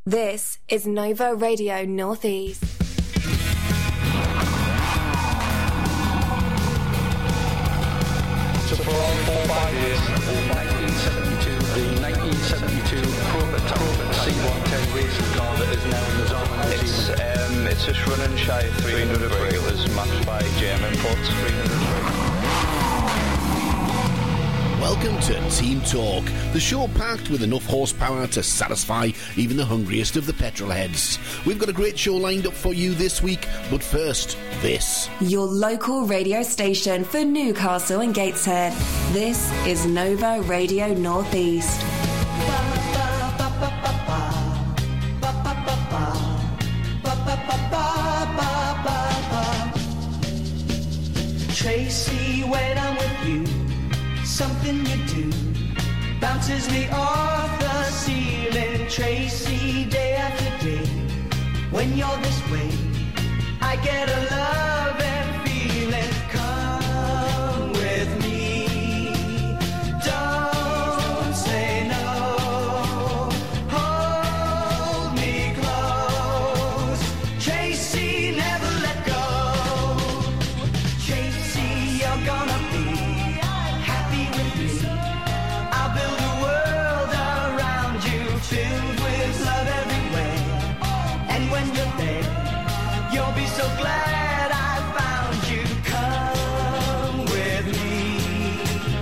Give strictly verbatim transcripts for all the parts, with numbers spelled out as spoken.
This is Nova Radio Northeast. So for all four five years, nineteen seventy-two, the nineteen seventy-two prototype C one ten racing car that is now in the zone. It's um, it's just running shy of three hundred brake. It was matched by J M Imports three hundred brake. Welcome to Team Talk, the show packed with enough horsepower to satisfy even the hungriest of the petrol heads. We've got a great show lined up for you this week, but first, this. Your local radio station for Newcastle and Gateshead. This is Nova Radio Northeast. Tracy, when I'm with you, something you do bounces me off the ceiling. Tracy, day after day, when you're this way, I get a love and feeling. Come with me, don't say no, hold me close. Tracy, never let go. Tracy, you're gonna be filled with love everywhere, and when you're there, you'll be so glad I found you. Come with me,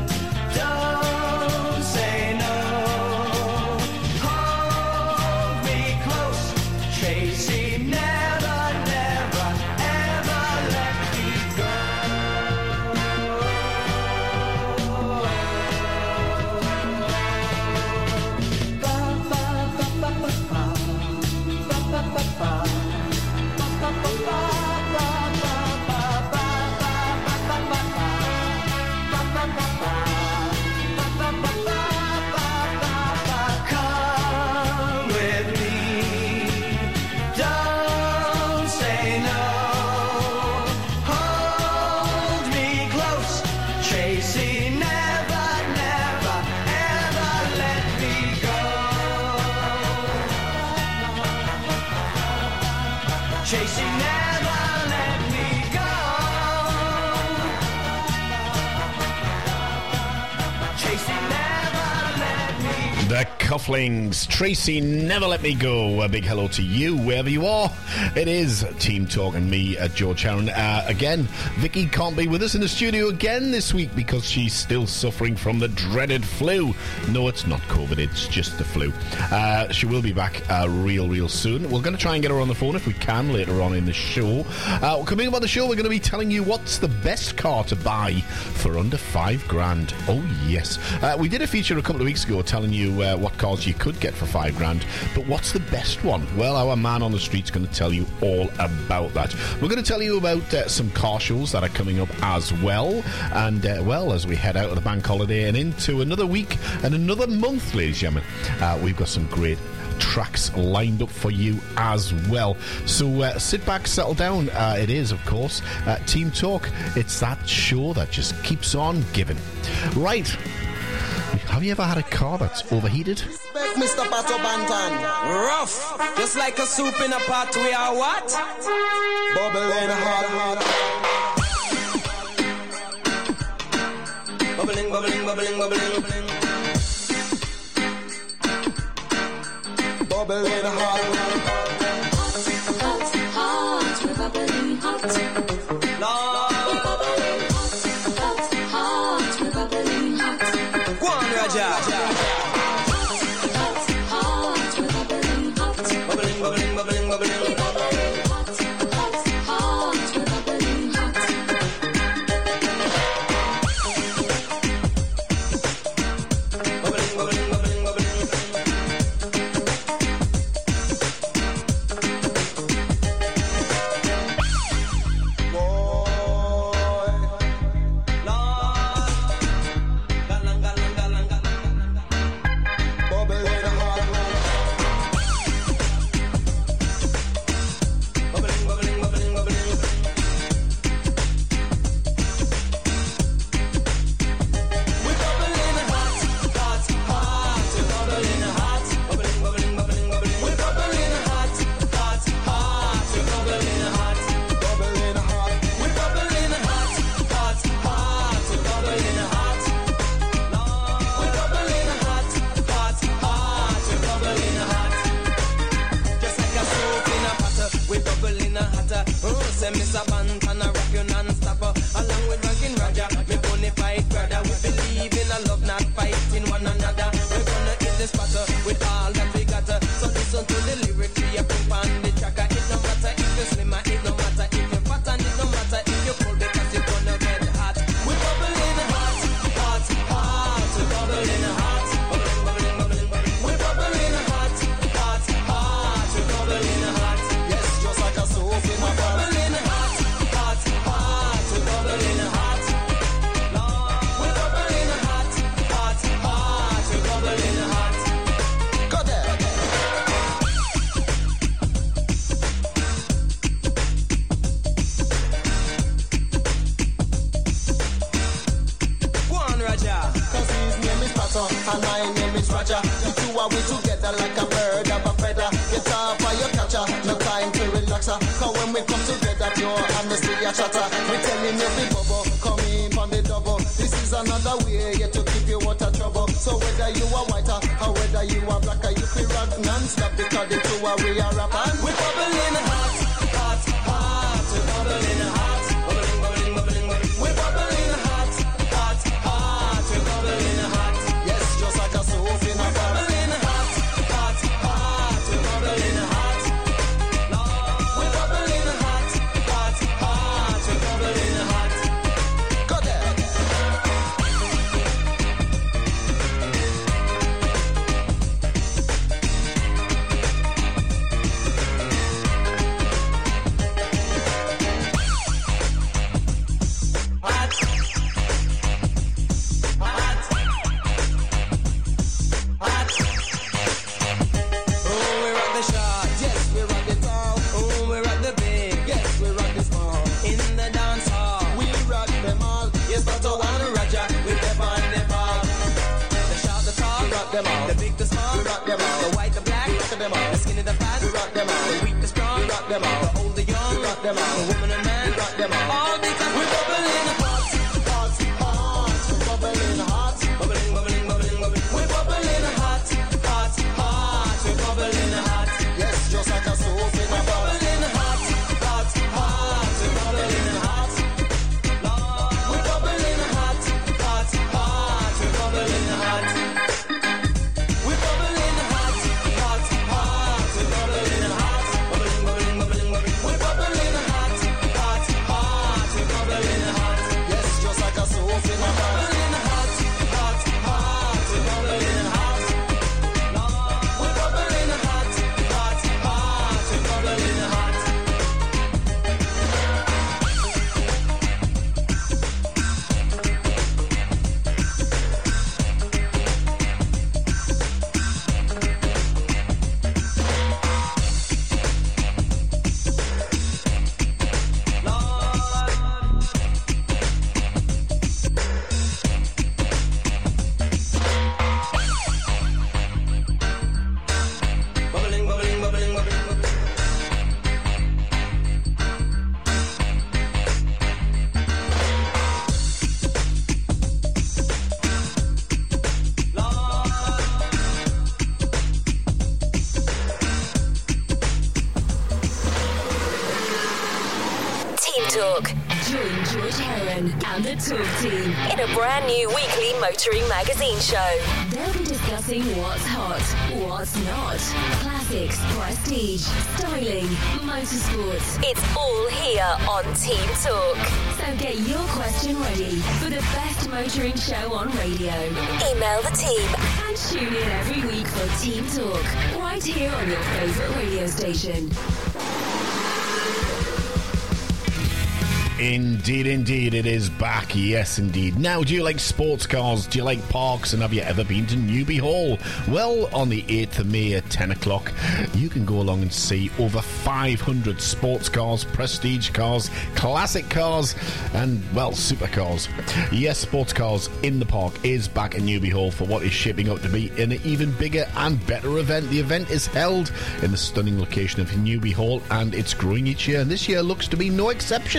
don't say no, hold me close. Tracy, never, never, ever let me go. Come with me, don't say no, hold me close. Tracy, never, never, ever let me go. Tracy, never let me go. Tracy, never let me go. The Cufflings, Tracy, never let me go. A big hello to you, wherever you are. It is Team Talk and me, uh, George Heron. Uh, again, Vicky can't be with us in the studio again this week because she's still suffering from the dreaded flu. No, it's not COVID, it's just the flu. Uh, she will be back uh, real, real soon. We're going to try and get her on the phone if we can later on in the show. Uh, coming up on the show, we're going to be telling you what's the best car to buy for under five grand. Oh, yes. Uh, we did a feature a couple of weeks ago telling you uh, what cars you could get for five grand, but what's the best one? Well, our man on the street's going to tell you all about that. We're going to tell you about uh, some car shows that are coming up as well, and uh, well, as we head out of the bank holiday and into another week and another month, ladies and gentlemen, uh, we've got some great tracks lined up for you as well. So uh, sit back, settle down. Uh, it is, of course, uh, Team Talk. It's that show that just keeps on giving. Right. Have you ever had a car that's overheated? Respect Mister Pato Bantan. Rough, just like a soup in a pot. We are what? Bubbling hot, hot. Bubbling, bubbling, bubbling, bubbling, bubbling. Bubbling hot, hot, hot, we're bubbling hot. Lord. We're bubbling hot, hot, hot, we're bubbling hot. Go on, Raja. Hot, hot, we're bubbling hot. Bubbling, bubbling, bubbling, bubbling. We're bubbling hot, hot, hot, we're bubbling hot. Bubbling, bubbling, bubbling, bubbling. wanna love, not fighting one another. We're gonna hit this battle with all that we got. So listen to the lyrics we have put on the tracker. It no matter if you're slimmer, it no matter if you're fat, and it no matter if you're cold, because you're gonna get hot. We're bubbling hot, hot, hot. We're bubbling hot, bubbling, bubbling, bubbling, bubbling. We're bubbling hot, hot, hot. We're bubbling hot. Yes, just like a soap in a We're pot. bubbling hot, hot, hot. We're bubbling hot. We're bubbling hot, hot, hot. We're bubbling hot. Go there. Go on, Raja. Cause his name is Pato and my name is Raja. The two are we together like a bird of a feather. Get up by your catcher, no time to relax. her. Cause when we come together, pure honesty a chatter. We telling you big bubble, come in on the double. This is another way yeah, to keep you out of trouble. So whether you are whiter or whether you are blacker, you feel rock non-stop because the two are we are rapping. We're bubbling hot, hot, hot. We're bubbling hot, bubbling, bubbling, bubbling, bubbling. We're bubbling hot, hot, hot. We're bubbling hot. Yes, just like a soap in a We're pot. bubbling hot, hot, hot. We're bubbling hot. We're bubbling hot, hot, hot. We're bubbling hot. Go there. Hot, hot, hot. Oh, we're at the shot. Yes, we're at the top. Oh, we're at the big. Yes, we're at the small. In the dance hall. We rock them all. Yes, Pato and Raja with the on the ball. The short, the tall, We rock them all. the big, the small, We rock them all. the white, the black, We rock them all. the skinny, the fat, We rock them all. the weak, the strong, We rock them all. the old, the young, We rock them all. the woman and man, We rock them all. all because we're bubbling hot, Hot, hot, bubbling hot. bubbling, bubbling, bubbling, bubbling. We're bubbling hot, hot, hot. We're bubbling hot. Yes, just like a soap in a We're pot. bubbling hot, hot, hot. We're bubbling hot. We're bubbling hot, hot, hot. We're bubbling hot. We're bubbling hot, hot, hot. We're bubbling hot. Bubbling, bubbling, bubbling, bubbling. We're bubbling hot, hot, hot. We're bubbling hot. Yes, just like a soap in a pot. Bubbling hot, hot, hot. We're bubbling hot. We're bubbling hot, hot, hot. We're bubbling hot. Bubbling, bubbling, bubbling, bubbling, bubbling. Team Talk Join George Heron and the Talk Team. in a brand new weekly motoring magazine show. They'll be discussing what's hot, what's not, classics, prestige, styling, motorsports. It's all here on Team Talk. So get your question ready for the best motoring show on radio. Email the team. And tune in every week for Team Talk, right here on your favourite radio station. Indeed, indeed, it is back. Yes, indeed. Now, do you like sports cars? Do you like parks? And have you ever been to Newby Hall? Well, on the eighth of May at ten o'clock, you can go along and see over five hundred sports cars, prestige cars, classic cars, and, well, supercars. Yes, sports cars in the park is back at Newby Hall for what is shaping up to be an even bigger and better event. The event is held in the stunning location of Newby Hall, and it's growing each year, and this year looks to be no exception.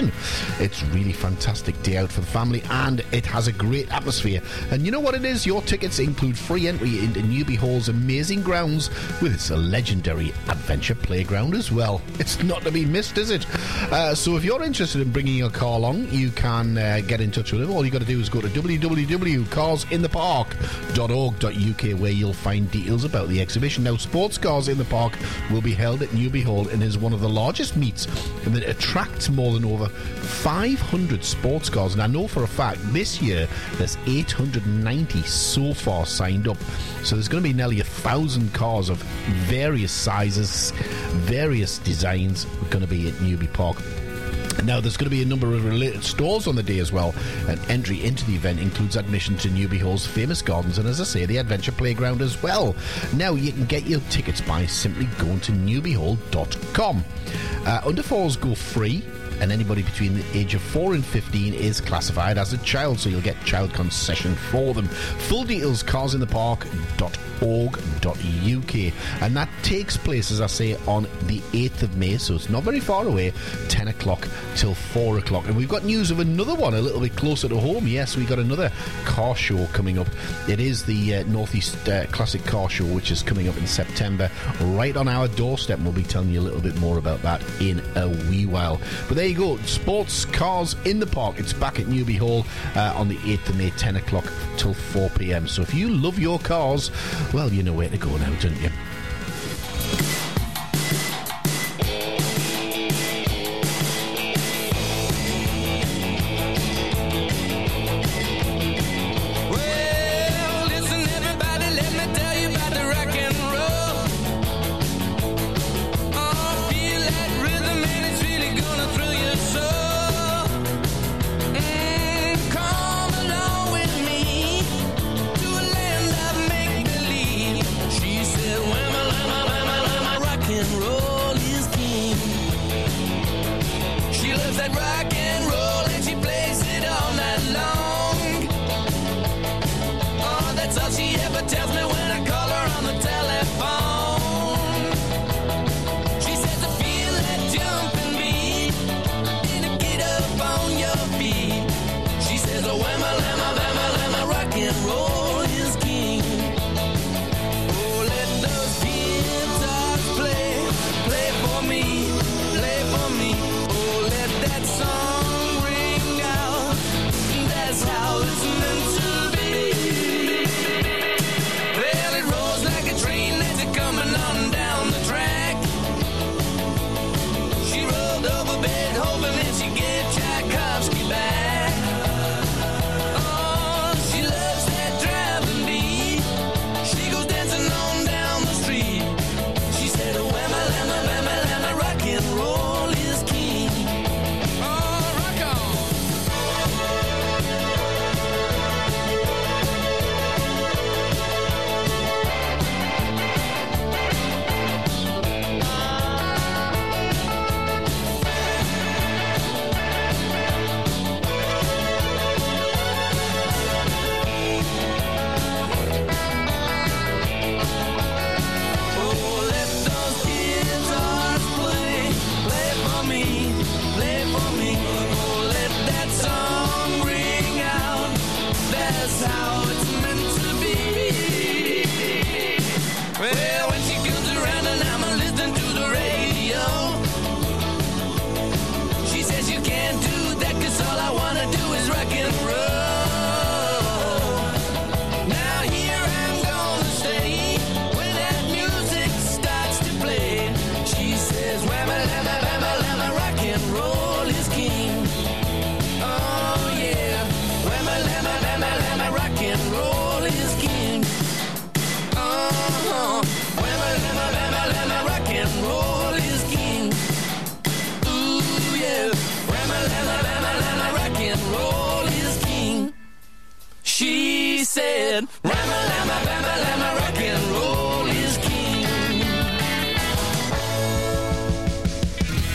It's really fantastic day out for the family, and it has a great atmosphere. And you know what it is? Your tickets include free entry into Newby Hall's amazing grounds, with its a legendary adventure playground as well. It's not to be missed, is it? Uh, so if you're interested in bringing your car along, you can uh, get in touch with them. All you got to do is go to w w w dot cars in the park dot org dot u k, where you'll find details about the exhibition. Now, Sports Cars in the Park will be held at Newby Hall and is one of the largest meets, and it attracts more than over five hundred sports cars. And I know for a fact this year there's eight hundred ninety so far signed up. So there's going to be nearly a thousand cars of various sizes, various designs going to be at Newby Park. Now, there's going to be a number of related stores on the day as well, and entry into the event includes admission to Newby Hall's famous gardens and, as I say, the adventure playground as well. Now, you can get your tickets by simply going to newby hall dot com. Uh, under fours go free, and anybody between the age of four and fifteen is classified as a child, so you'll get child concession for them. Full details, cars in the park dot org dot u k, and that takes place, as I say, on the eighth of May, so it's not very far away, ten o'clock till four o'clock. And we've got news of another one a little bit closer to home. Yes, we've got another car show coming up. It is the uh, Northeast uh, Classic Car Show, which is coming up in September, right on our doorstep, and we'll be telling you a little bit more about that in a wee while. But there you go, Sports Cars in the Park. It's back at Newby Hall uh, on the eighth of May, ten o'clock till four p m. So if you love your cars, well, you know where to go now, don't you? Well, listen, everybody, let me tell you about the rock and roll. Oh, feel that rhythm and it's really gonna thrill your soul. Mm, come along with me to a land of make-believe. She said, whamma, lamma, lamma, lamma, rock and roll is king. She loves that rock and roll and she plays it all night long. Oh, that's all she ever tells me when I call her on the telephone. She says, I feel that jumping beat, and get up on your feet. She says, oh, whamma, lamma, lamma, lamma, rock and roll is king. Oh, let those guitars play, play for me, play for me. Oh, let that song ring out. That's how it's meant to be. Well, it rolls like a train as it's coming on down the track. She rolled over Beethoven and she gave Tchaikovsky back. Oh, she loves that driving beat. She goes dancing on down the street. She said, oh, whamma, lamma, lamma, lamma, rock and roll is king. Oh, rock on. Oh, let those guitars play, play for me, play for me. Oh, let that song ring out. That's how it's meant to be. Well, when she comes around and I'm listening to the radio, she says you can't do that 'cause all I wanna do is rock and roll. Now here I'm gonna stay when that music starts to play. She says, whamma, lamma, lamma, lamma, rock and roll is king. Oh yeah, whamma, lamma, lamma, lamma, rock and roll is king. Uh-huh, whamma, lamma, lamma, lamma, rock and roll is king. Ooh yeah, whamma, lamma, lamma, lamma, rock and roll is king. She said, whamma, lamma, lamma, lamma, rock and roll is king.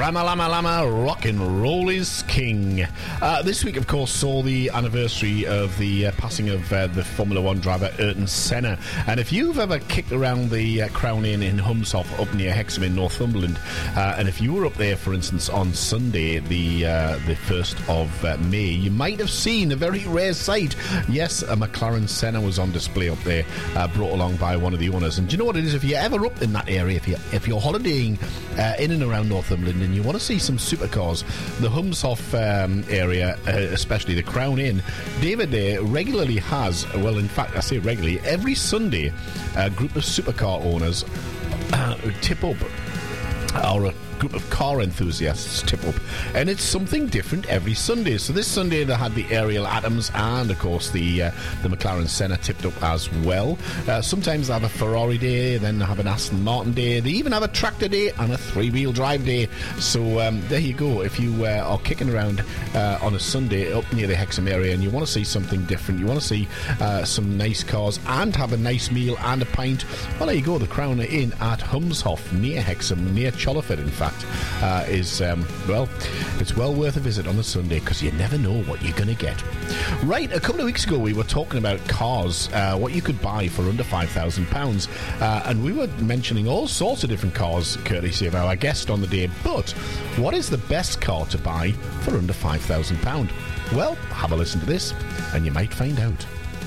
Rama Lama Lama, rock and roll is king. Uh, this week, of course, saw the anniversary of the uh, passing of uh, the Formula One driver Ayrton Senna. And if you've ever kicked around the uh, Crown Inn in Humshoff up near Hexham in Northumberland, uh, and if you were up there, for instance, on Sunday, the uh, the first of uh, May, you might have seen a very rare sight. Yes, a McLaren Senna was on display up there, uh, brought along by one of the owners. And do you know what it is? If you're ever up in that area, if you're, if you're holidaying uh, in and around Northumberland and you want to see some supercars, the Humshoff um, area, uh, especially the Crown Inn, David there regularly has, well, in fact, I say regularly, every Sunday, a group of supercar owners uh, tip up, or a group of car enthusiasts tip up, and it's something different every Sunday. So this Sunday they had the Ariel Atoms and of course the uh, the McLaren Senna tipped up as well. Uh, sometimes they have a Ferrari day, then they have an Aston Martin day, they even have a tractor day and a three-wheel drive day. So um, there you go. If you uh, are kicking around uh, on a Sunday up near the Hexham area and you want to see something different, you want to see uh, some nice cars and have a nice meal and a pint, well, there you go. The Crown Inn at Humshoff near Hexham, near Chollerford in fact, uh, is um, well, it's well worth a visit on a Sunday because you never know what you're going to get. Right, a couple of weeks ago we were talking about cars, uh, what you could buy for under five thousand pounds, uh, and we were mentioning all sorts of different cars courtesy of our guest on the day. But what is the best car to buy for under five thousand pounds? Well, have a listen to this and you might find out.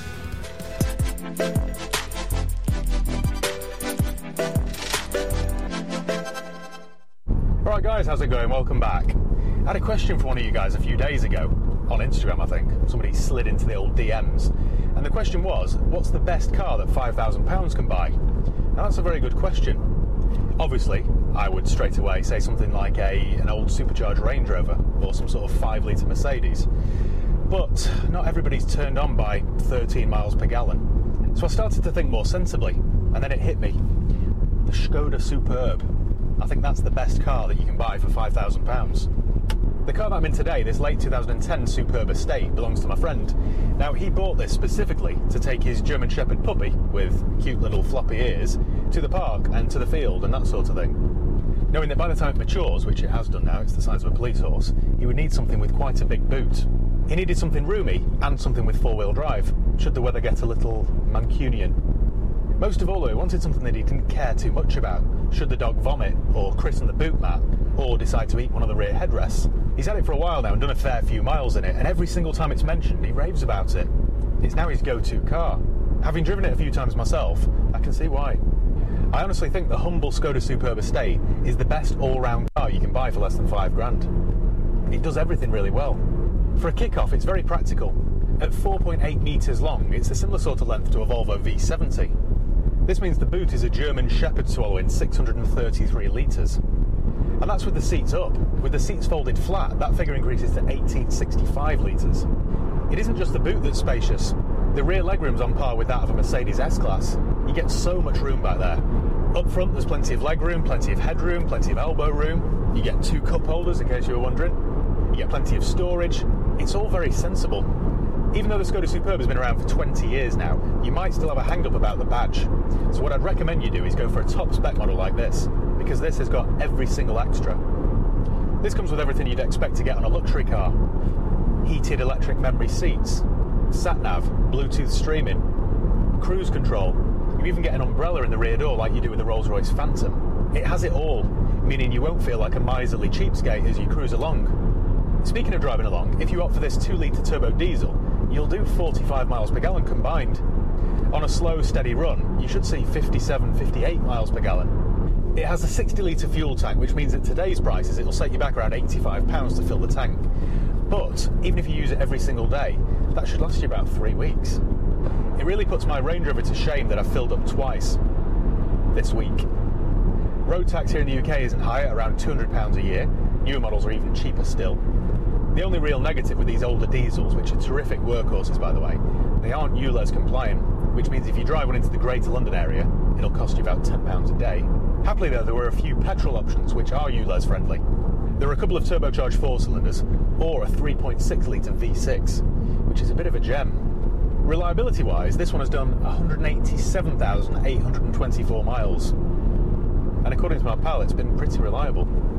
Alright guys, how's it going? Welcome back. I had a question for one of you guys a few days ago, on Instagram I think. Somebody slid into the old D Ms. And the question was, what's the best car that five thousand pounds can buy? Now that's a very good question. Obviously, I would straight away say something like a an old supercharged Range Rover, or some sort of five litre Mercedes. But not everybody's turned on by thirteen miles per gallon. So I started to think more sensibly, and then it hit me. The Skoda Superb. I think that's the best car that you can buy for five thousand pounds. The car that I'm in today, this late two thousand ten Superb Estate, belongs to my friend. Now, he bought this specifically to take his German Shepherd puppy, with cute little floppy ears, to the park and to the field and that sort of thing. Knowing that by the time it matures, which it has done now, it's the size of a police horse, he would need something with quite a big boot. He needed something roomy and something with four-wheel drive, should the weather get a little Mancunian. Most of all, though, he wanted something that he didn't care too much about, should the dog vomit, or christen the boot mat, or decide to eat one of the rear headrests. He's had it for a while now and done a fair few miles in it, and every single time it's mentioned, he raves about it. It's now his go-to car. Having driven it a few times myself, I can see why. I honestly think the humble Skoda Superb Estate is the best all-round car you can buy for less than five grand. It does everything really well. For a kick-off, it's very practical. At four point eight metres long, it's a similar sort of length to a Volvo V seventy. This means the boot is a German Shepherd swallowing six hundred thirty-three litres. And that's with the seats up. With the seats folded flat, that figure increases to eighteen sixty-five litres. It isn't just the boot that's spacious. The rear legroom's on par with that of a Mercedes S-Class. You get so much room back there. Up front, there's plenty of legroom, plenty of headroom, plenty of elbow room. You get two cup holders, in case you were wondering. You get plenty of storage. It's all very sensible. Even though the Skoda Superb has been around for twenty years now, you might still have a hang-up about the badge. So what I'd recommend you do is go for a top-spec model like this, because this has got every single extra. This comes with everything you'd expect to get on a luxury car. Heated electric memory seats, sat-nav, Bluetooth streaming, cruise control. You even get an umbrella in the rear door like you do with the Rolls-Royce Phantom. It has it all, meaning you won't feel like a miserly cheapskate as you cruise along. Speaking of driving along, if you opt for this two litre turbo diesel, you'll do forty-five miles per gallon combined. On a slow, steady run, you should see fifty-seven, fifty-eight miles per gallon. It has a sixty litre fuel tank, which means at today's prices it'll set you back around eighty-five pounds to fill the tank. But even if you use it every single day, that should last you about three weeks. It really puts my Range Rover to shame that I've filled up twice this week. Road tax here in the U K isn't high, at around two hundred pounds a year. Newer models are even cheaper still. The only real negative with these older diesels, which are terrific workhorses by the way, they aren't U L E Z compliant, which means if you drive one into the Greater London area, it'll cost you about ten pounds a day. Happily though, there were a few petrol options which are U L E Z friendly. There are a couple of turbocharged four cylinders, or a three point six litre V six, which is a bit of a gem. Reliability wise, this one has done one hundred eighty-seven thousand eight hundred twenty-four miles. And according to my pal, it's been pretty reliable.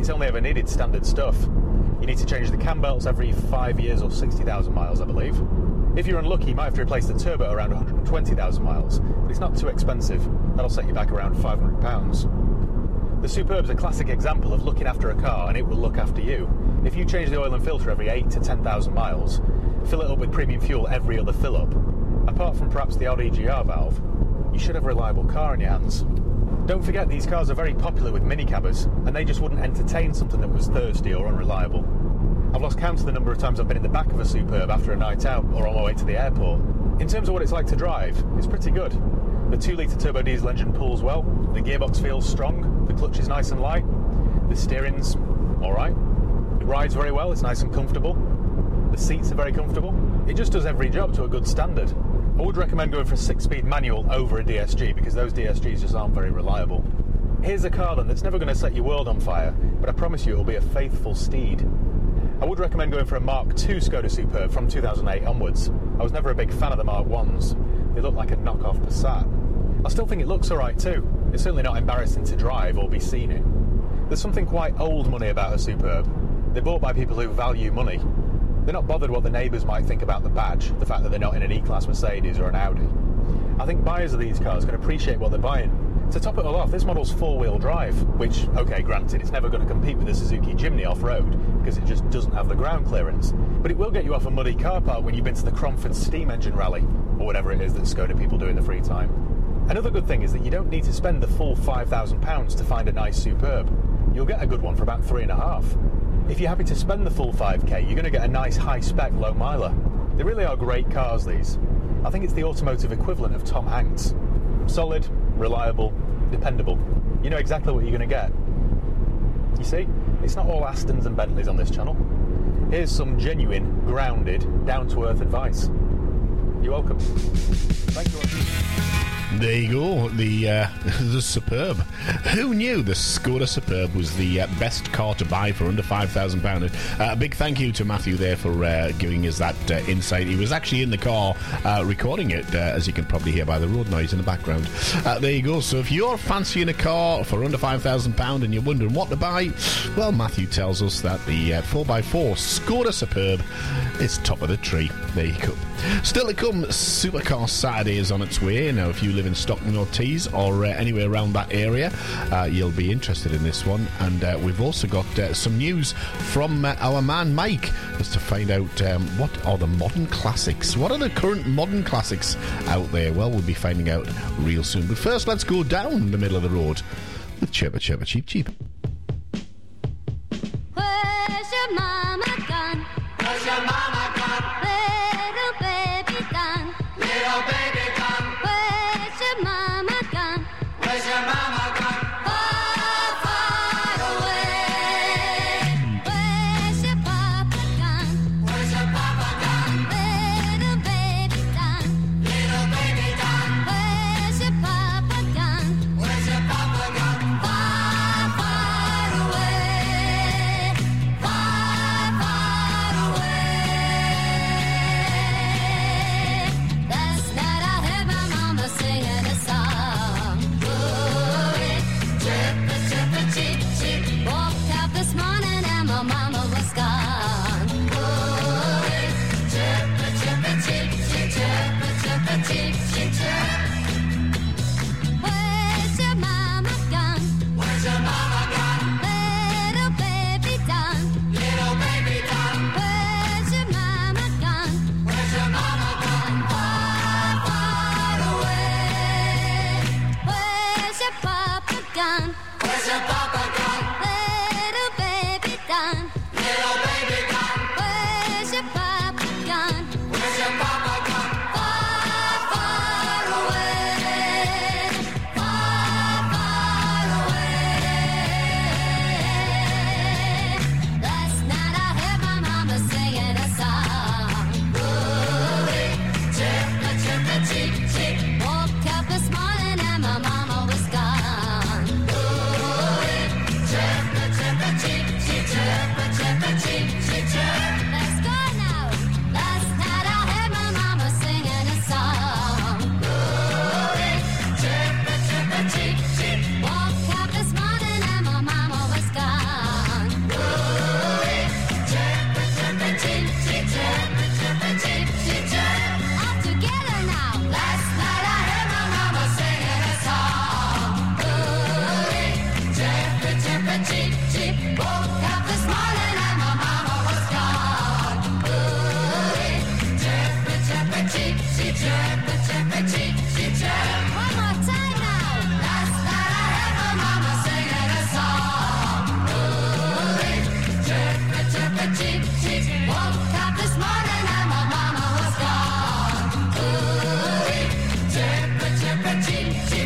it's only ever needed standard stuff. You need to change the cam belts every five years or sixty thousand miles, I believe. If you're unlucky, you might have to replace the turbo around one hundred twenty thousand miles, but it's not too expensive. That'll set you back around five hundred pounds. The Superb's a classic example of looking after a car and it will look after you. If you change the oil and filter every eight to ten thousand miles, fill it up with premium fuel every other fill-up, apart from perhaps the odd E G R valve, you should have a reliable car in your hands. Don't forget, these cars are very popular with minicabbers, and they just wouldn't entertain something that was thirsty or unreliable. I've lost count of the number of times I've been in the back of a Superb after a night out or on my way to the airport. In terms of what it's like to drive, it's pretty good. The two litre turbo diesel engine pulls well, the gearbox feels strong, the clutch is nice and light, the steering's alright, it rides very well, it's nice and comfortable, the seats are very comfortable, it just does every job to a good standard. I would recommend going for a six-speed manual over a D S G because those D S Gs just aren't very reliable. Here's a car then that's never going to set your world on fire, but I promise you it'll be a faithful steed. I would recommend going for a Mark two Skoda Superb from two thousand eight onwards. I was never a big fan of the Mark ones. They look like a knockoff Passat. I still think it looks alright too. It's certainly not embarrassing to drive or be seen in. There's something quite old money about a Superb. They're bought by people who value money. They're not bothered what the neighbours might think about the badge, the fact that they're not in an E-Class Mercedes or an Audi. I think buyers of these cars can appreciate what they're buying. To top it all off, this model's four-wheel drive, which, okay, granted, it's never going to compete with the Suzuki Jimny off-road, because it just doesn't have the ground clearance. But it will get you off a muddy car park when you've been to the Cromford Steam Engine Rally, or whatever it is that Skoda people do in their free time. Another good thing is that you don't need to spend the full five thousand pounds to find a nice Superb. You'll get a good one for about three and a half. If you're happy to spend the full five K, you're going to get a nice high-spec low miler. They really are great cars, these. I think it's the automotive equivalent of Tom Hanks. Solid, reliable, dependable. You know exactly what you're going to get. You see, it's not all Astons and Bentleys on this channel. Here's some genuine, grounded, down-to-earth advice. You're welcome. Thank you. There you go, the uh, the Superb. Who knew the Skoda Superb was the uh, best car to buy for under five thousand pounds? Uh, a big thank you to Matthew there for uh, giving us that uh, insight. He was actually in the car uh, recording it, uh, as you can probably hear by the road noise in the background. Uh, there you go. So if you're fancying a car for under five thousand pounds and you're wondering what to buy, well, Matthew tells us that the uh, four by four Skoda Superb is top of the tree. There you go. Still to come, Supercar Saturday is on its way. Now, if you live in Stockton or Tees or uh, anywhere around that area, uh, you'll be interested in this one. And uh, we've also got uh, some news from uh, our man Mike as to find out um, what are the modern classics. What are the current modern classics out there? Well, we'll be finding out real soon. But first, let's go down the middle of the road with Chirpa Chirpa Cheep Cheep. Where's your mama gone? Where's your mama gone? Little baby gone. Little baby gone. Where's your mama gone? Where's your mama gone? Far, far away. Where's your papa gone? Where's your papa gone? Little baby gone. Little baby gone. Where's your papa gone? Where's your papa gone? Far, far away. Far, far away.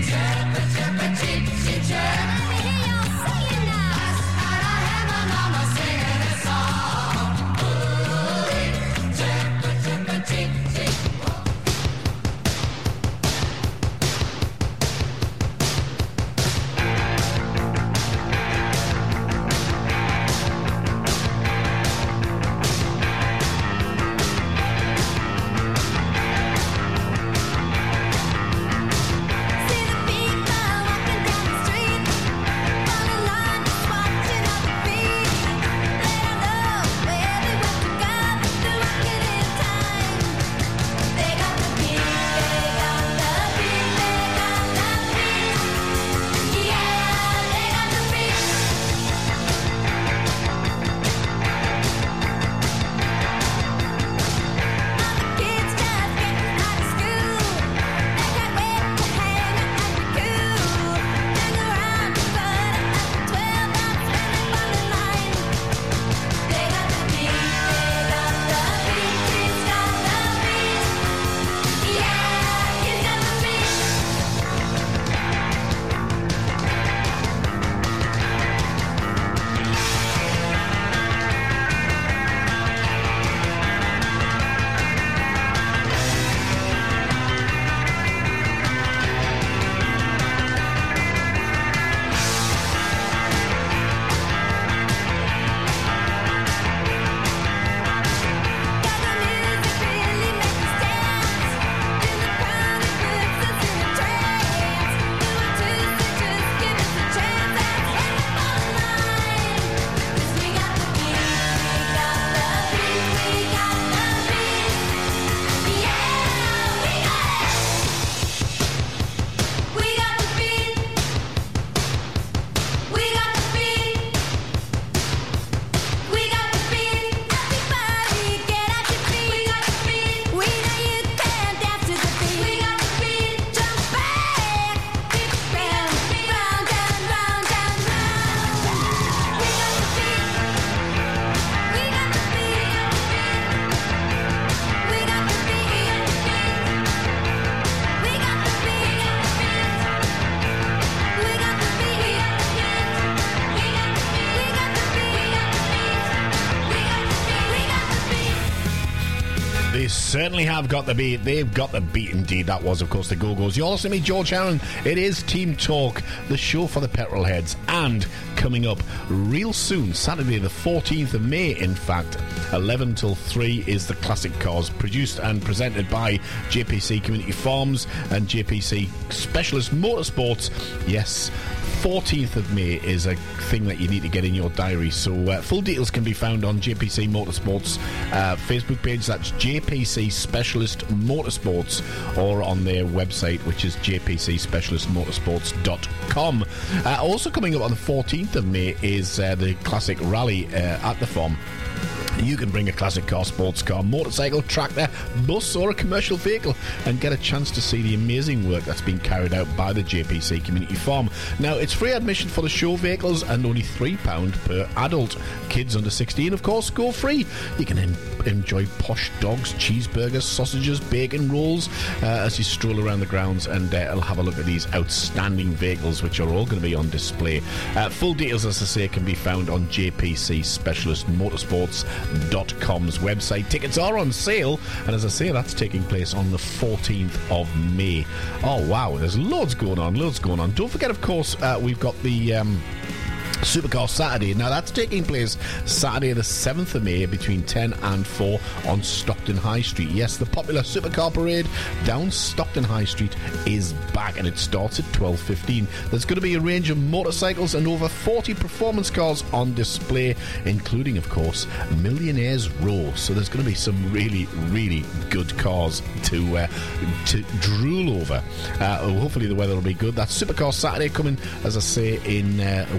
They certainly have got the beat. They've got the beat indeed. That was, of course, the Go-Go's. You're listening to me, George Aaron. It is Team Talk, the show for the petrol heads. And coming up real soon, Saturday the fourteenth of May, in fact, eleven till three is the Classic Cars, produced and presented by J P C Community Farms and J P C Specialist Motorsports. Yes, fourteenth of May is a thing that you need to get in your diary. So uh, full details can be found on J P C Motorsports uh, Facebook page. That's J P C Specialist Motorsports, or on their website, which is j p c specialist motorsports dot com. Uh, also coming up on the fourteenth of May is uh, the Classic Rally uh, at the farm. You can bring a classic car, sports car, motorcycle, tractor, bus or a commercial vehicle and get a chance to see the amazing work that's been carried out by the J P C Community Farm. Now, it's free admission for the show vehicles and only three pounds per adult. Kids under sixteen, of course, go free. You can en- enjoy posh dogs, cheeseburgers, sausages, bacon rolls uh, as you stroll around the grounds, and uh, I'll have a look at these outstanding vehicles which are all going to be on display. Uh, full details, as I say, can be found on J P C Specialist Motorsports dot com's website. Tickets are on sale, and as I say, that's taking place on the fourteenth of May. Oh wow, there's loads going on, loads going on. Don't forget, of course, uh, we've got the um, Supercar Saturday. Now that's taking place Saturday the seventh of May between ten and four on Stockton High Street. Yes, the popular Supercar Parade down Stockton High Street is back, and it starts at twelve fifteen. There's going to be a range of motorcycles and over forty performance cars on display, including, of course, Millionaires Row. So there's going to be some really, really good cars to uh, to drool over. Uh, hopefully the weather will be good. That's Supercar Saturday coming, as I say, in, uh, well, not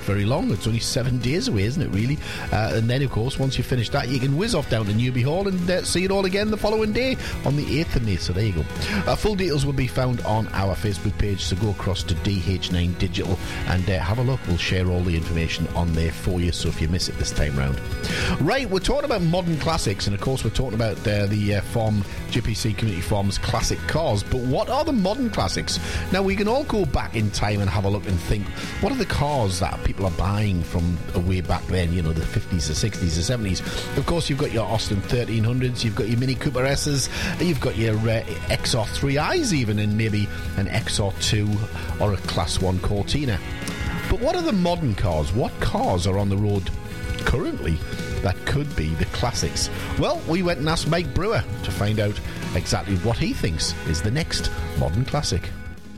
very long. It's only seven days away, isn't it, really? Uh, and then, of course, once you finish that, you can whiz off down to Newby Hall and uh, see it all again the following day on the eighth of May. So there you go. Uh, full details will be found on our Facebook page, so go across to D H nine Digital and uh, have a look. We'll share all the information on there for you, so if you miss it this time round. Right, we're talking about modern classics, and of course we're talking about uh, the uh, Farm G P C Community Farms classic cars, but what are the modern classics? Now, we can all go back in time and have a look and think, what are the cars that people are buying from way back then, you know, the fifties, the sixties, the seventies? Of course, you've got your Austin thirteen hundreds, you've got your Mini Cooper S's, you've got your uh, X R three I's even, and maybe an X R two or a Class one Cortina. But what are the modern cars? What cars are on the road currently that could be the classics? Well, we went and asked Mike Brewer to find out exactly what he thinks is the next modern classic.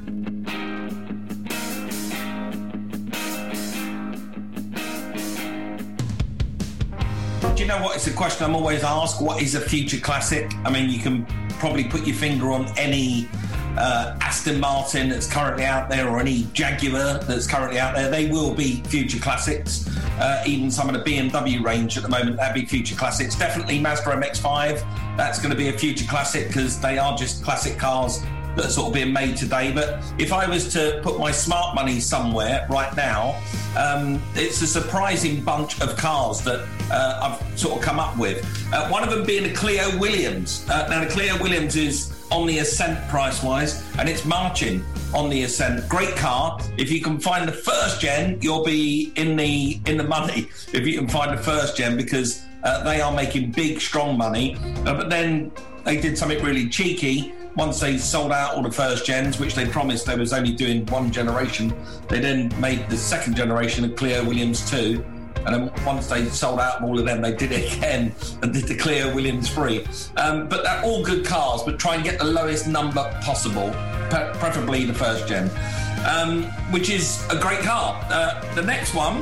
Do you know what? It's a question I'm always asked. What is a future classic? I mean, you can probably put your finger on any uh, Aston Martin that's currently out there, or any Jaguar that's currently out there. They will be future classics. Uh, even some of the B M W range at the moment, that'd be future classics. Definitely Mazda M X five, that's going to be a future classic, because they are just classic cars that are sort of being made today. But if I was to put my smart money somewhere right now, um, it's a surprising bunch of cars that uh, I've sort of come up with. Uh, one of them being the Clio Williams. Uh, now, the Clio Williams is on the ascent price-wise, and it's marching on the ascent. Great car. If you can find the first gen, you'll be in the in the money if you can find the first gen, because uh, they are making big, strong money. Uh, but then they did something really cheeky. Once they sold out all the first gens, which they promised they was only doing one generation, they then made the second generation of Clio Williams two. And then once they sold out all of them, they did it again and did the Clio Williams three. Um, but they're all good cars, but try and get the lowest number possible, pre- preferably the first gen, um, which is a great car. Uh, the next one,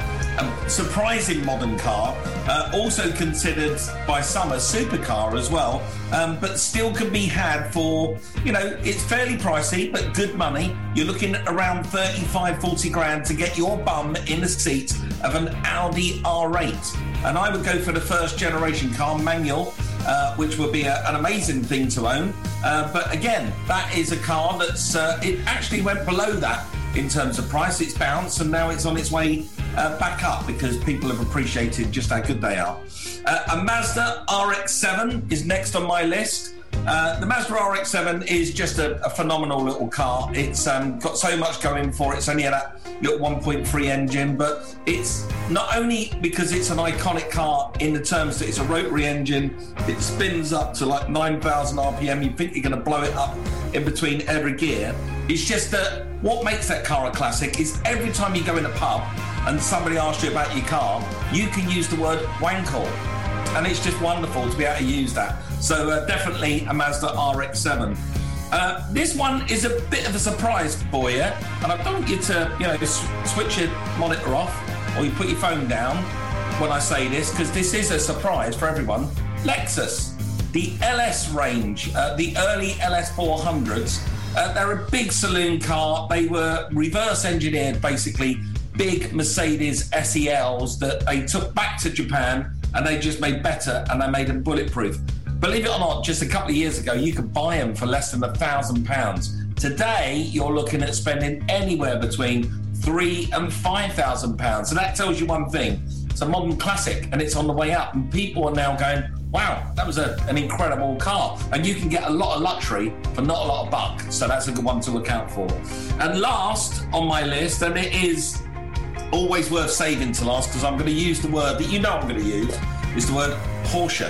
a surprising modern car, uh, also considered by some a supercar as well, um, but still can be had for, you know, it's fairly pricey, but good money. You're looking at around thirty-five, forty grand to get your bum in the seat of an Audi R eight. And I would go for the first generation car, manual, uh, which would be a, an amazing thing to own. Uh, but again, that is a car that's, uh, it actually went below that in terms of price. It's bounced, and now it's on its way uh, back up, because people have appreciated just how good they are. Uh, a Mazda R X seven is next on my list. Uh, the Mazda R X seven is just a, a phenomenal little car. It's um, got so much going for it. It's only that little one point three engine, but it's not only because it's an iconic car in the terms that it's a rotary engine, it spins up to like nine thousand R P M. You think you're going to blow it up in between every gear. It's just that what makes that car a classic is every time you go in a pub and somebody asks you about your car, you can use the word wankle. And it's just wonderful to be able to use that. So uh, definitely a Mazda R X seven. Uh, this one is a bit of a surprise for you, and I don't want you to, you know, s- switch your monitor off or you put your phone down when I say this, because this is a surprise for everyone. Lexus, the L S range, uh, the early L S four hundreds. Uh, they're a big saloon car. They were reverse engineered, basically, big Mercedes S E Ls that they took back to Japan and they just made better, and they made them bulletproof. Believe it or not, just a couple of years ago, you could buy them for less than a thousand pounds. Today, you're looking at spending anywhere between three and five thousand pounds. So that tells you one thing: it's a modern classic, and it's on the way up. And people are now going, "Wow, that was a, an incredible car." And you can get a lot of luxury for not a lot of buck. So that's a good one to account for. And last on my list, and it is always worth saving to last, because I'm going to use the word that you know I'm going to use, is the word Porsche.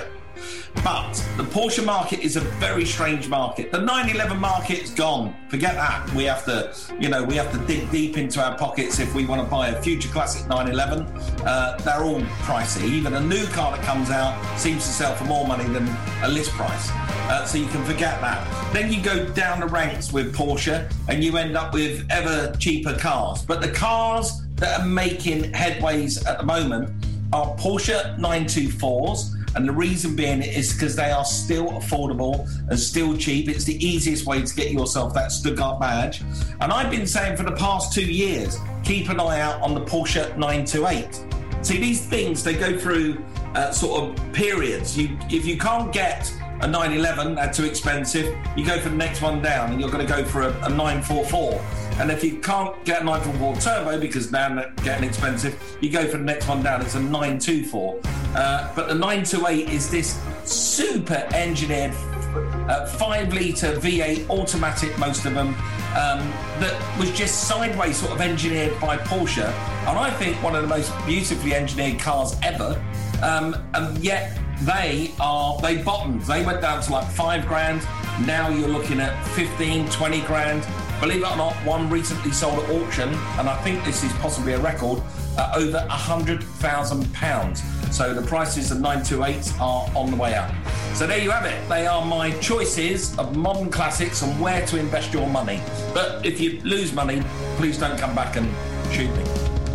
But the Porsche market is a very strange market. The nine eleven market's gone. Forget that. We have to, you know, we have to dig deep into our pockets if we want to buy a future classic nine eleven. Uh, they're all pricey. Even a new car that comes out seems to sell for more money than a list price. Uh, so you can forget that. Then you go down the ranks with Porsche and you end up with ever cheaper cars. But the cars that are making headways at the moment are Porsche nine twenty-fours. And the reason being is because they are still affordable and still cheap. It's the easiest way to get yourself that Stuttgart badge. And I've been saying for the past two years, keep an eye out on the Porsche nine two eight. See, these things, they go through uh, sort of periods. You, if you can't get a nine eleven, they're too expensive, you go for the next one down and you're going to go for a, a nine forty-four. And if you can't get a nine forty-four turbo because now they're getting expensive, you go for the next one down, it's a nine twenty-four. Uh, but the nine twenty-eight is this super engineered uh, five litre V eight automatic, most of them, um, that was just sideways sort of engineered by Porsche. And I think one of the most beautifully engineered cars ever. Um, and yet they are, they bottomed. They went down to like five grand. Now you're looking at fifteen, twenty grand. Believe it or not, one recently sold at auction, and I think this is possibly a record, uh, over one hundred thousand pounds. So the prices of nine twenty-eights are on the way up. So there you have it. They are my choices of modern classics and where to invest your money. But if you lose money, please don't come back and shoot me.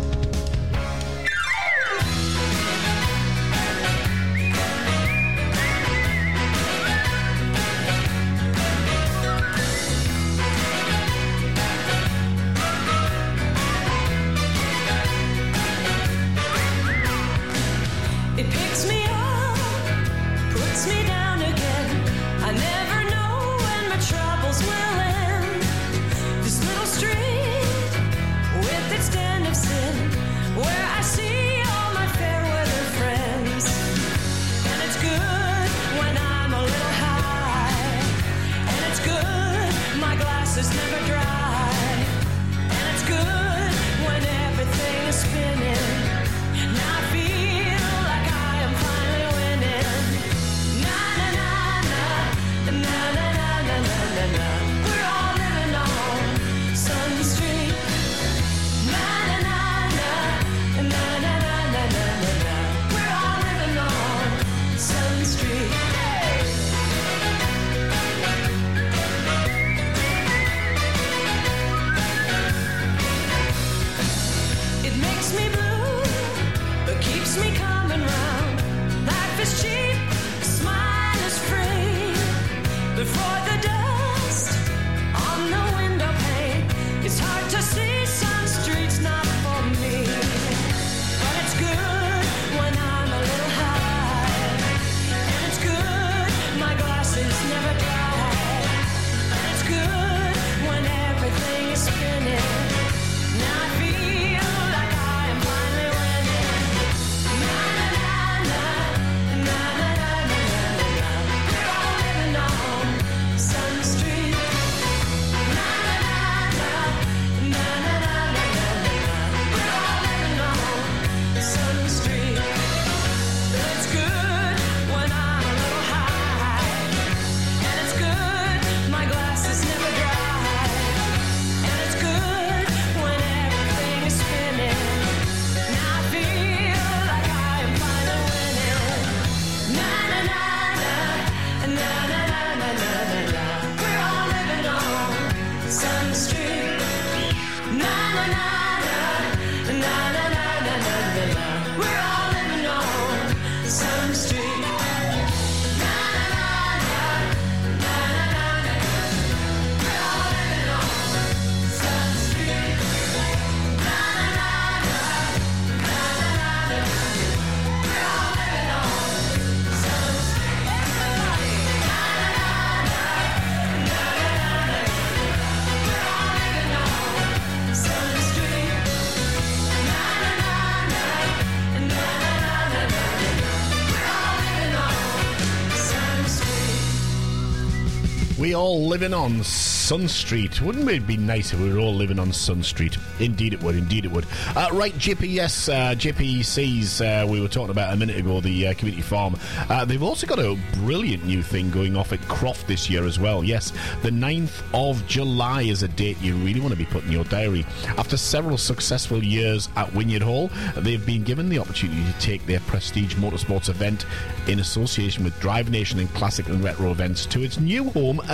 We all living on Sun Street. Wouldn't it be nice if we were all living on Sun Street? Indeed it would, indeed it would. Uh, right, J P S, uh, J P C's, uh, we were talking about a minute ago, the uh, community farm. Uh, they've also got a brilliant new thing going off at Croft this year as well. Yes, the ninth of July is a date you really want to be putting in your diary. After several successful years at Wynyard Hall, they've been given the opportunity to take their prestige motorsports event in association with Drive Nation and Classic and Retro events to its new home at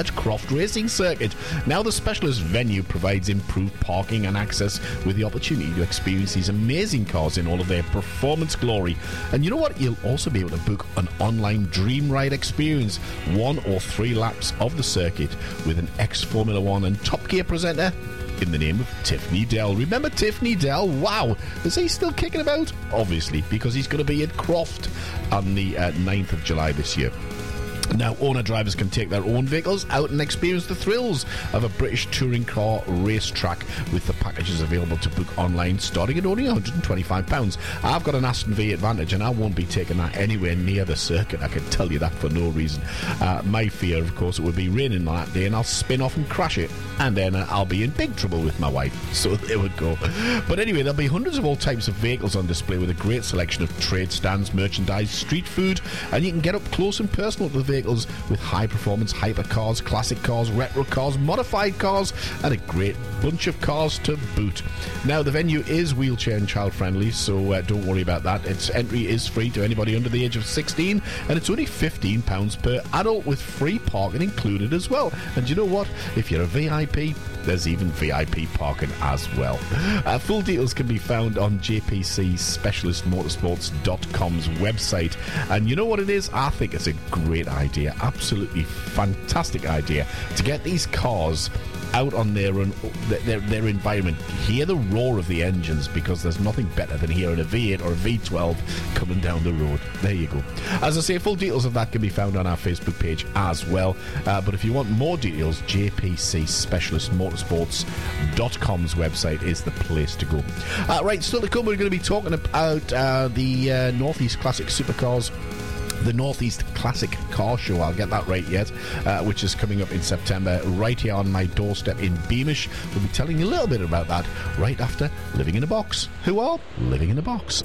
at Croft Racing Circuit. Now, the specialist venue provides improved parking and access with the opportunity to experience these amazing cars in all of their performance glory. And you know what? You'll also be able to book an online dream ride experience, one or three laps of the circuit with an ex-Formula One and Top Gear presenter in the name of Tiffany Dell. Remember Tiffany Dell? Wow. Is he still kicking about? Obviously, because he's going to be at Croft on the uh, ninth of July this year. Now, owner drivers can take their own vehicles out and experience the thrills of a British touring car racetrack with the packages available to book online starting at only one hundred twenty-five pounds. I've got an Aston V Advantage and I won't be taking that anywhere near the circuit. I can tell you that for no reason. Uh, my fear, of course, it would be raining that day and I'll spin off and crash it, and then uh, I'll be in big trouble with my wife. So there we go. But anyway, there'll be hundreds of all types of vehicles on display with a great selection of trade stands, merchandise, street food, and you can get up close and personal to the vehicles with high-performance hypercars, classic cars, retro cars, modified cars, and a great bunch of cars to boot. Now, the venue is wheelchair and child-friendly, so uh, don't worry about that. Its entry is free to anybody under the age of sixteen, and it's only fifteen pounds per adult with free parking included as well. And you know what? If you're a V I P, there's even V I P parking as well. Uh, full details can be found on J P C Specialist Motorsports dot com's website. And you know what it is? I think it's a great idea. Absolutely fantastic idea to get these cars out on their, own, their their environment. Hear the roar of the engines, because there's nothing better than hearing a V eight or a V twelve coming down the road. There you go. As I say, full details of that can be found on our Facebook page as well. Uh, but if you want more details, J P C Specialist Motorsports dot com's website is the place to go. Uh, right, still to come, we're going to be talking about uh, the uh, Northeast Classic Supercars, the Northeast Classic Car Show, I'll get that right yet, uh, which is coming up in September right here on my doorstep in Beamish. We'll be telling you a little bit about that right after Living in a Box. Who are Living in a Box?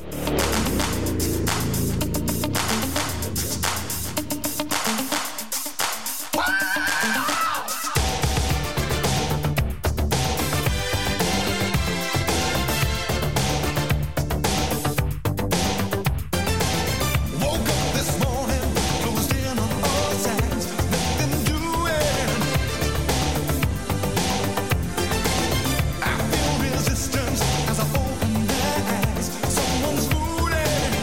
Resistance as I open their eyes. Someone's fooling.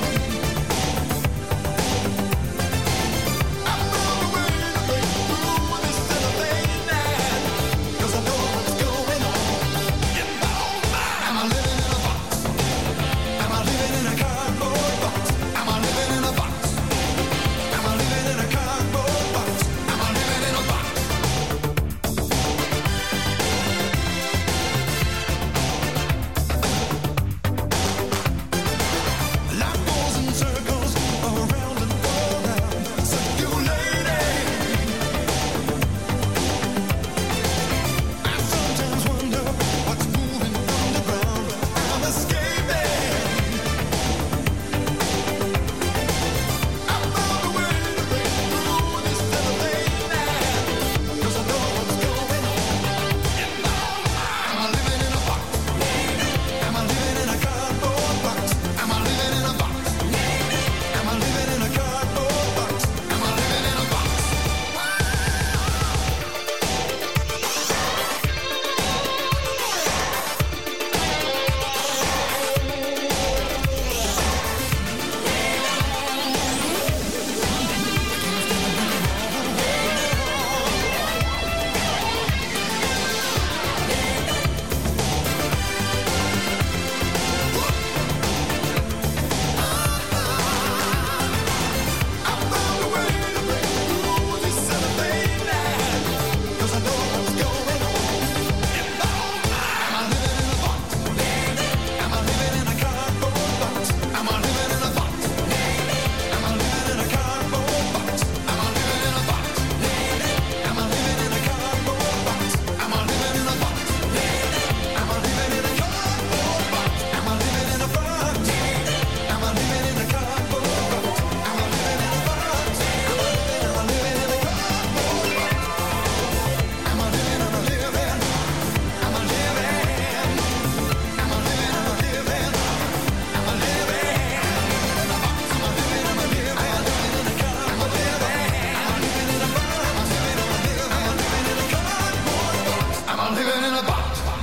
I'm living in a box.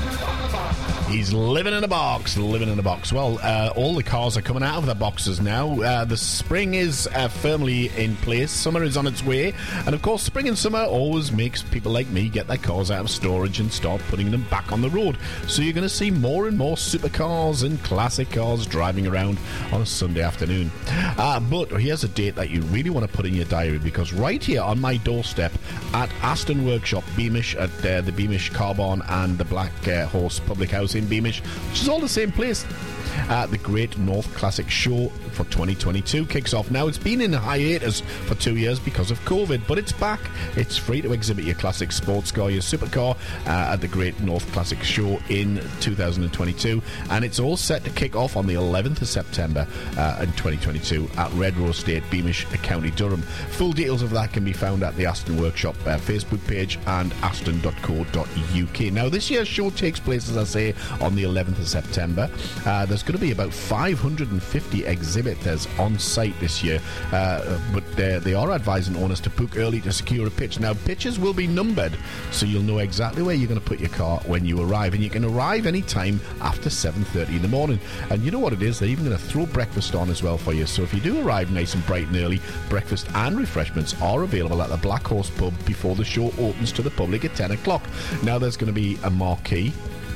He's living in a box, living in a box. Well, uh, all the cars are coming out of the boxes now. Uh, the spring is uh, firmly in place. Summer is on its way. And, of course, spring and summer always makes people like me get their cars out of storage and start putting them back on the road. So you're going to see more and more supercars and classic cars driving around on a Sunday afternoon. Uh, but here's a date that you really want to put in your diary, because right here on my doorstep at Aston Workshop, Beamish, at uh, the Beamish Car Barn and the Black uh, Horse Public House in Beamish, which is all the same place. Uh, the Great North Classic Show for twenty twenty-two kicks off. Now, it's been in hiatus for two years because of COVID, but it's back. It's free to exhibit your classic sports car, your supercar, uh, at the Great North Classic Show in two thousand twenty-two, and it's all set to kick off on the eleventh of September uh, in twenty twenty-two at Red Rose Estate, Beamish, County Durham. Full details of that can be found at the Aston Workshop uh, Facebook page and aston dot co dot u k. Now, this year's show takes place, as I say, on the eleventh of September. Uh, there's going to be about five hundred fifty exhibitors on site this year, uh, but uh, they are advising owners to book early to secure a pitch. Now, pitches will be numbered, so you'll know exactly where you're going to put your car when you arrive, and you can arrive any time after seven thirty in the morning. And you know what it is, they're even going to throw breakfast on as well for you. So if you do arrive nice and bright and early, breakfast and refreshments are available at the Black Horse Pub before the show opens to the public at ten o'clock. Now, there's going to be a marquee.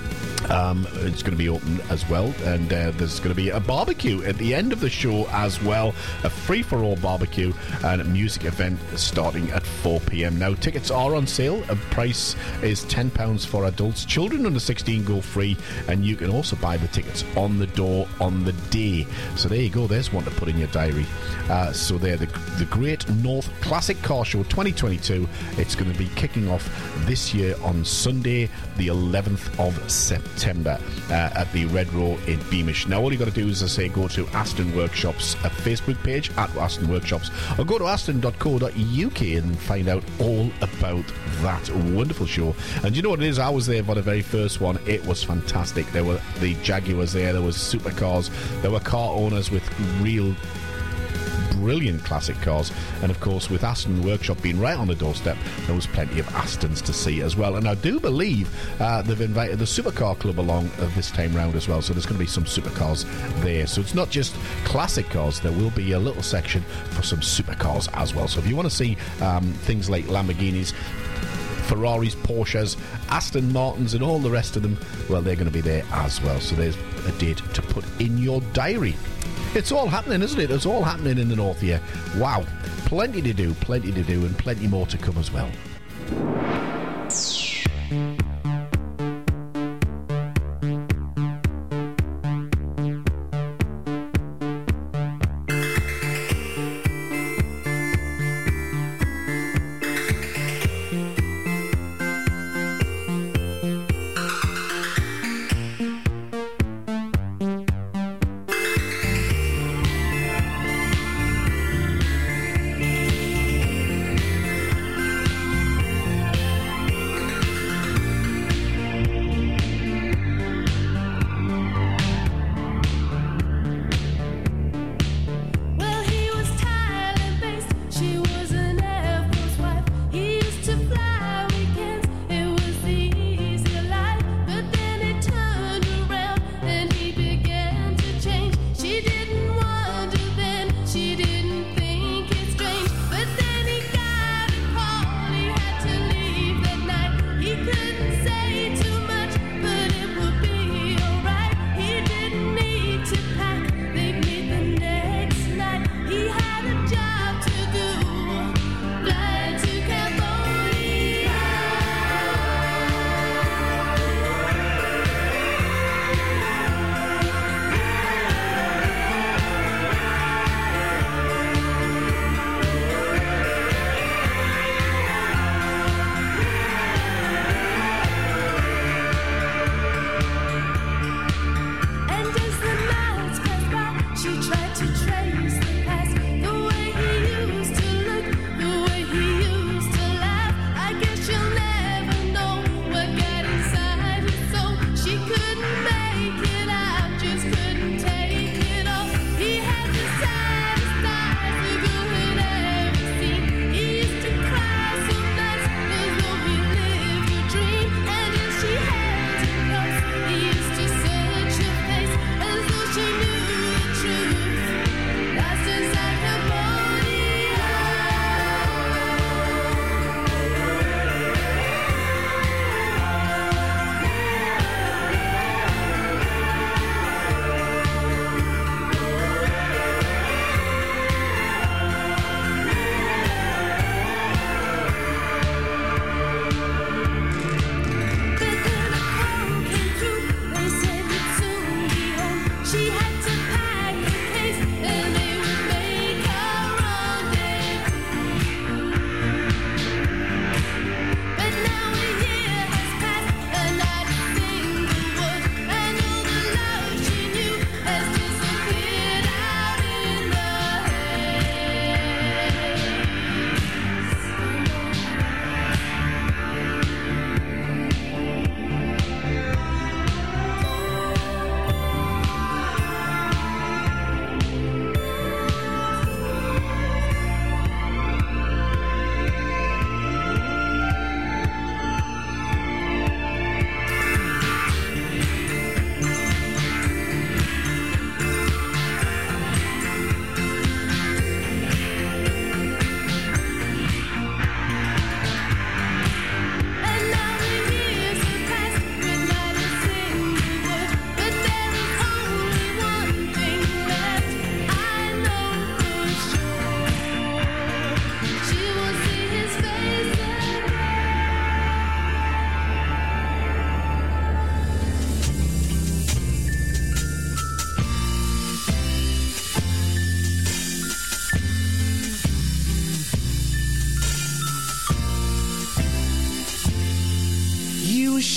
Um, it's going to be open as well, and uh, there's going to be a barbecue at the end of the show as well, a free-for-all barbecue and a music event starting at four p.m. Now, tickets are on sale. The price is ten pounds for adults. Children under sixteen go free, and you can also buy the tickets on the door on the day. So there you go, there's one to put in your diary. Uh, so there, the, the Great North Classic Car Show twenty twenty-two, it's going to be kicking off this year on Sunday the eleventh of September uh, at the Red Row in Beamish. Now, all you got to do is, as I say, go to Aston Workshops uh, Facebook page at Aston Workshops, or go to aston dot co dot u k and find out all about that wonderful show. And you know what it is? I was there for the very first one. It was fantastic. There were the Jaguars there, there was supercars, there were car owners with real brilliant classic cars, and of course, with Aston Workshop being right on the doorstep, there was plenty of Astons to see as well. And I do believe uh, they've invited the Supercar Club along uh, this time round as well, so there's going to be some supercars there. So it's not just classic cars, there will be a little section for some supercars as well. So if you want to see um, things like Lamborghinis, Ferraris, Porsches, Aston Martins and all the rest of them, well, they're going to be there as well. So there's a date to put in your diary. It's all happening, isn't it? It's all happening in the north here. Wow. Plenty to do, plenty to do, and plenty more to come as well.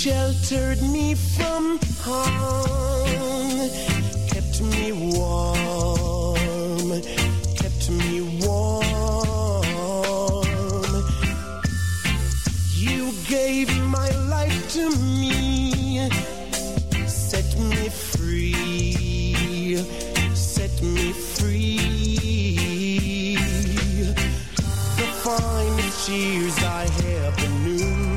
sheltered me from harm, kept me warm, kept me warm. You gave my life to me, set me free, set me free. The finest years I ever knew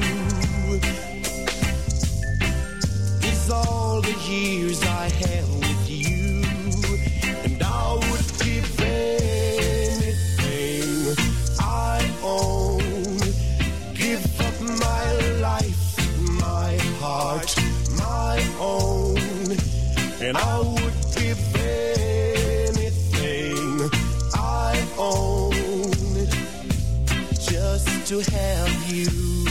is all the years I had with you, and I would give anything I own, give up my life, my heart, my own, and I would give anything I own just to have you.